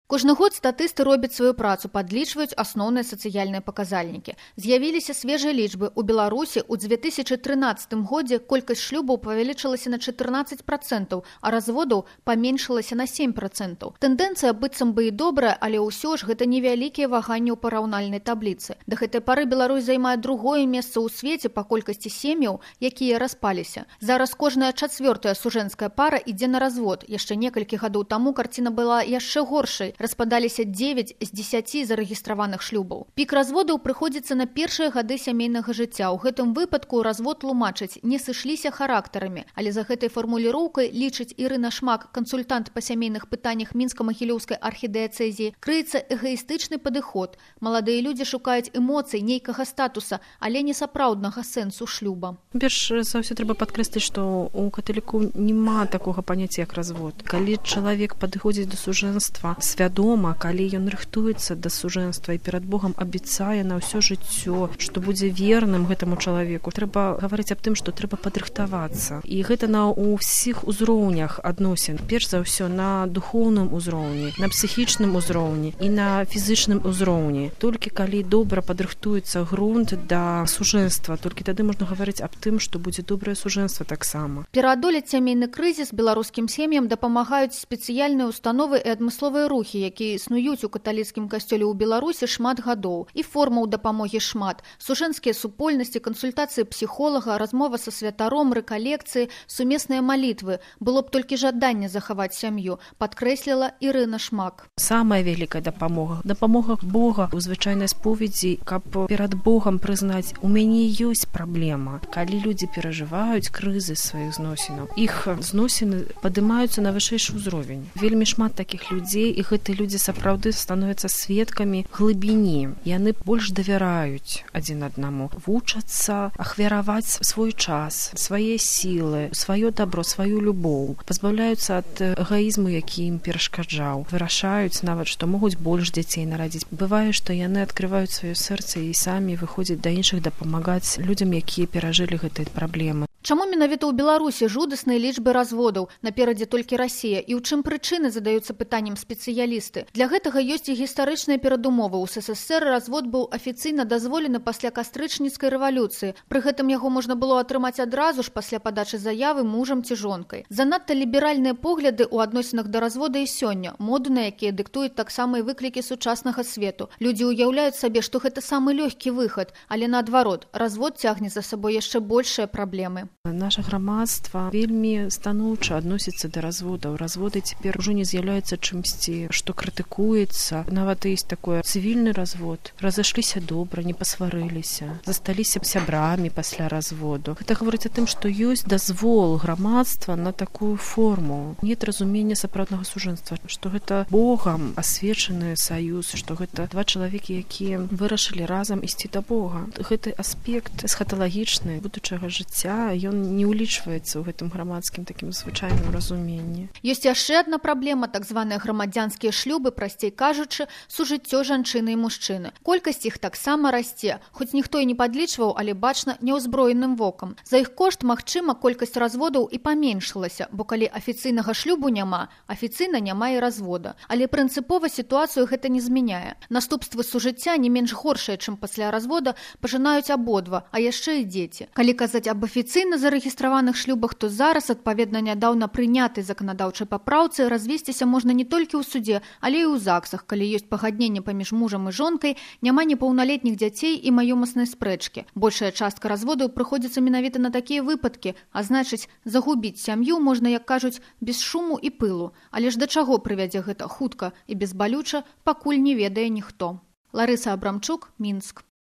Кожны год статысты робяць сваю працу, падлічваюць асноўныя сацыяльныя паказальнікі. З'явіліся свежыя лічбы. У Беларусі ў 2013 годзе колькасць шлюбаў павялічылася на 14%, а разводаў паменшылася на 7%. Тэндэнцыя быццам бы і добрая, але ўсё ж гэта невялікія ваганні ў параўнальнай табліцы. Да гэтай пары Беларусь займае другое месца ў свеце па колькасці сем'яў, якія распаліся. Зараз кожная чацвёртая сужэнская пара ідзе на развод. Яшчэ некалькі гадоў таму карціна была яшчэ горшай. Распадаліся 9 з 10 зарэгістраваных шлюбаў. Пік разводаў прыходзіцца на першыя гады сямейнага жыцця. У гэтым выпадку развод тлумачаць не сышліся характарамі, але за гэтай фармуліроўкай, лічыць Ірына Шмак, кансультант па сямейных пытаннях Мінска-Магілёўскай архідыяцэзіі, крыецца эгаістычны падыход. Маладыя людзі шукаюць эмоцый, нейкага статуса, але не сапраўднага сэнсу шлюба. Перш за ўсё трэба падкрэсліць, што у каталікоў няма такога паняцця як развод. Калі чалавек падыходзіць да сужэнства свядома, калі ён рыхтуецца да сужэнства і перад Богам абяцае на ўсё жыццё, што будзе верным гэтаму чалавеку, трэба гаварыць аб тым, што трэба падрыхтавацца. І гэта на ўсіх узроўнях адносін. Перш за ўсё на духоўным узроўні, на псіхічным узроўні і на фізычным узроўні. Толькі калі добра падрыхтуецца грунт да сужэнства, толькі тады можна гаварыць аб тым, што будзе добрае сужэнства таксама. Пераадолець сямейны крызіс беларускім сем'ям дапамагаюць спецыяльныя установы і адмысловыя рухі, якія існуюць у каталіцкім касцёле ў Беларусі шмат гадоў. І формаў дапамогі шмат. Сужэнскія супольнасці, кансультацыі псіхолага, размова са святаром, рэкалекцыі, сумесныя малітвы. Было б толькі жаданне захаваць сям'ю, падкрэсліла Ірына Шмак. Самая вялікая дапамога. Дапамога Бога ў звычайнай споведзі, каб перад Богам прызнаць, у мяне ёсць праблема. Калі людзі перажываюць крызіс сваіх зносінаў, іх зносіны падымаюцца на вышэйшы ўзровень. Вельмі шмат такіх людзей, і гэтыя людзі сапраўды становяцца сведкамі глыбіні. Яны больш давяраюць адзін аднаму, вучацца ахвяраваць свой час, свае сілы, сваё дабро, сваю любоў, пазбаўляюцца ад эгаізму, які ім перашкаджаў, вырашаюць нават, што могуць больш дзяцей нарадзіць. Бывае, што яны адкрываюць сваё сэрца і самі выходзяць да іншых дапамагаць людзям, якія перажылі гэтыя праблемы. Чаму менавіта ў Беларусі жудасныя лічбы разводаў, наперадзе толькі Расія, і ў чым прычыны, задаюцца пытаннем спецыялісты. Для гэтага ёсць і гістарычныя перадумовы. У СССР развод быў афіцыйна дазволены пасля кастрычніцкай рэвалюцыі. Пры гэтым яго можна было атрымаць адразу ж пасля падачы заявы мужам ці жонкай. Занадта ліберальныя погляды ў адносінах да развода і сёння, моду на якія дыктуюць таксама і выклікі сучаснага свету. Людзі ўяўляюць сабе, што гэта самы лёгкі выхад, але наадварот, развод цягне за сабой яшчэ большыя праблемы. Наша грамадства вельмі станоўча адносіцца да разводаў. Разводы цяпер ужо не з'яўляюцца чымсьці, што крытыкуецца. Нават ёсць такое цывільны развод. Разышліся добра, не пасварыліся, засталіся сябрамі пасля разводу. Гэта гаворыць о тым, што ёсць дазвол грамадства на такую форму. Нет разумення сапраўднага сужэнства, што гэта Богам асвечаны саюз, што гэта два чалавекі, якія вырашылі разам ісці да Бога. Гэты аспект эсхаталагічны будучага жыцця, ён не ўлічваецца ў гэтым грамадскім такім звычайным разуменні. Ёсць яшчэ адна праблема, так званыя грамадзянскія шлюбы, прасцей кажучы, сужыццё жанчыны і мужчыны. Колькасць іх таксама расце, хоць ніхто і не падлічваў, але бачна няўзброеным вокам. За іх кошт, магчыма, колькасць разводаў і паменшылася, бо калі афіцыйнага шлюбу няма, афіцыйна няма і развода. Але прынцыпова сітуацыю гэта не змяняе. Наступствы сужыцця не менш горшыя, чым пасля развода, пажынаюць абодва, а яшчэ і дзеці. Калі казаць аб афіцыйна зарэгістраваных шлюбах, то зараз, адпаведна нядаўна прынятай заканадаўчай папраўцы, развесціся можна не толькі ў суде, але і ў ЗАГСах, калі ёсць пагадненне паміж мужам і жонкай, няма непаўналетніх дзяцей і маёмаснай спрэчкі. Большая частка разводаў прыходзіцца менавіта на такія выпадкі, а значыць, загубіць сям'ю можна, як кажуць, без шуму і пылу. Але ж да чаго прывядзе гэта хутка і безбалюча, пакуль не ведае ніхто. Ларыса Абрамчук, Мінск.